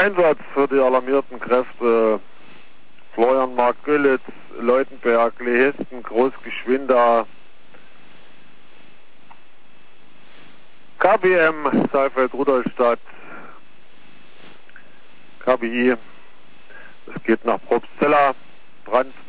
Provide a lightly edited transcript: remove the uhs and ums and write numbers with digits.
Einsatz für die alarmierten Kräfte Florian Mark Göllitz, Leutenberg, Lehisten, Großgeschwinda, KBM, Saalfeld, Rudolstadt, KBI, es geht nach Probstzella, Brand